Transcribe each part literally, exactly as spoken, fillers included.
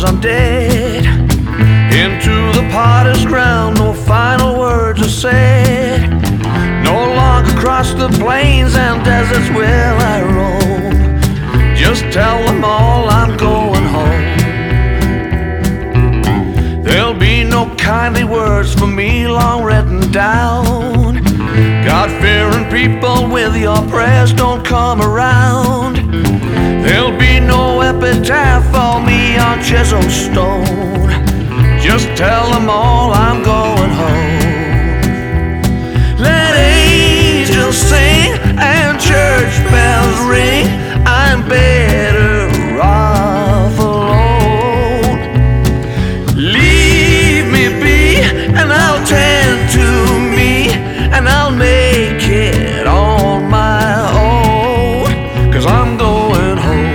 I'm dead. Into the potter's ground, no final words are said. No longer cross the plains and deserts will I roam. Just tell them all I'm going home. There'll be no kindly words for me long written down. God-fearing people, with your prayers don't come around. There'll be no epitaph for me on chiseled stone. Just tell them all I'm going home. Let angels sing and church bells ring. I'm better off alone. Leave me be and I'll tend to me, and I'll make it on my own, 'cause I'm going home.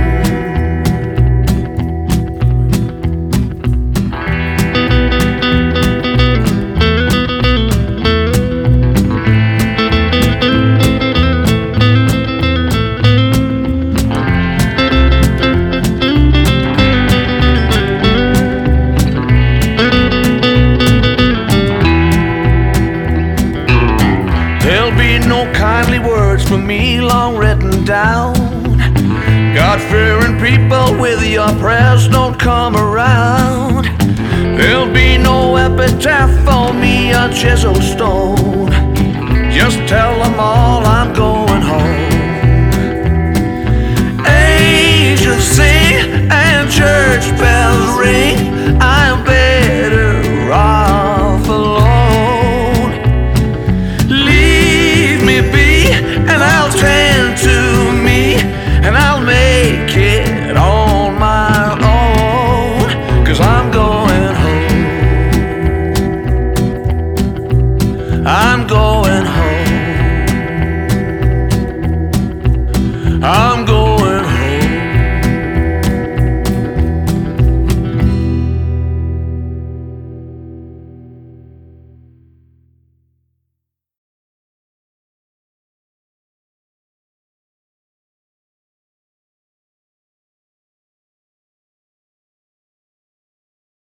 There'll be no kindly words for me long written down. God-fearing people, with your prayers don't come around. There'll be no epitaph for me on chiseled stone. Just tell them all I'm going home. Angels sing and church bells